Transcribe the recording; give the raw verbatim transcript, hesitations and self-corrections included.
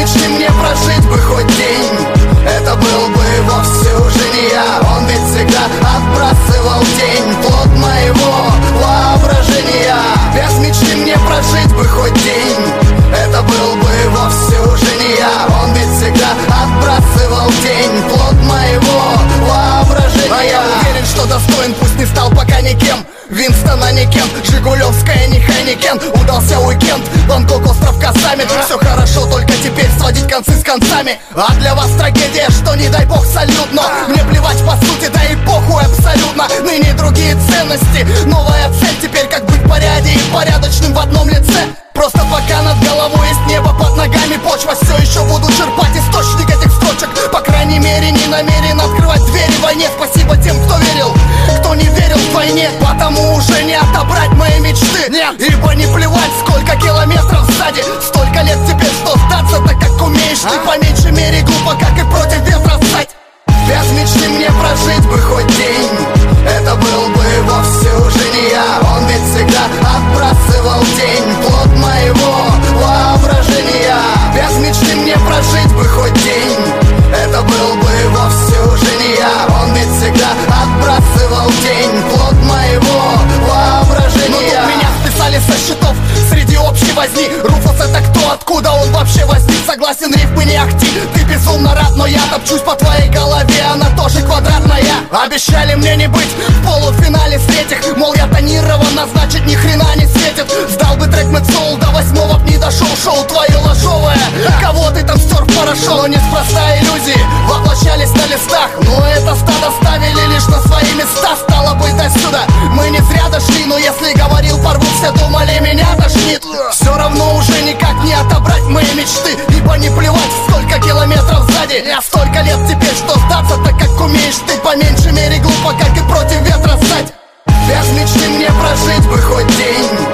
мечты мне прожить бы хоть день, это был бы вовсе уже не я. Он ведь всегда отбрасывал тень, плод моего воображения. Без мечты мне прожить бы хоть день, это был бы вовсе уже не я. Он ведь всегда отбрасывал тень, плод моего воображения. А я уверен, что достоин, пусть не стал пока никем. Винстона не Кент, Жигулевская не Хайникен. Удался уикенд, Бангкок, остров Касамит. Все хорошо, только теперь сводить концы с концами. А для вас трагедия, что не дай бог салют. Но мне плевать по сути, да и похуй абсолютно. Ныне другие ценности, новая цель. Теперь как быть в порядке и порядочным в одном лице. Просто пока над головой есть небо, под ногами почва, все еще буду черпать источник этих строчек. По крайней мере не намерен открывать двери в войне. Спасибо тем, кто верил, кто не верил в войне. Потому уже не отобрать мои мечты. Нет, ибо не плевать, сколько километров сзади. Столько лет теперь, что сдаться, так как умеешь ты. По меньшей мере глупо, как и против ветра ссать. Без мечты мне прожить бы хоть день, это был бы вовсе уже не я. Он ведь всегда отбрасывал тень, плод моего воображения. Без мечты мне прожить бы хоть день, это был бы вовсе уже не я. Он ведь всегда отбрасывал тень, плод моего воображения. Но тут меня списали со счетов среди общей возни. Руфус это кто, откуда он вообще возник? Согласен, рифмы не ахти, ты безумно рад, но я топчусь по твоей голове, она тоже квадратная. Обещали мне не быть в полуфинале третьих, мол я тонирован, а значит ни хрена не светит. Сдал бы трек Mad Soul, до восьмого б не дошел. Шоу твое ложовое, кого ты там стер в порошок. Но неспроста иллюзии воплощались на листах, но это стадо ставили лишь на свои места. Стало быть до сюда, мы не зря дошли. Но если говорил порву, все думали меня тошнит. Все равно уже никак не отобрать мои мечты, ибо не плевать, сколько километров сзади. А столько лет теперь, что сдаться, так как умеешь ты. По меньшей мере глупо, как и против ветра ссать. Без мечты мне прожить бы хоть день,